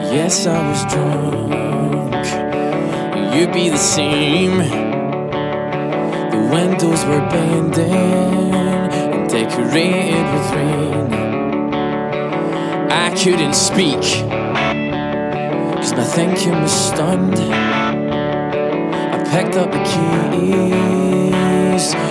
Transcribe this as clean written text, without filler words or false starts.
Yes, I was drunk. You'd be the same. The windows were bending and decorated with rain. I couldn't speak, 'cause my thinking was stunned. I picked up the keys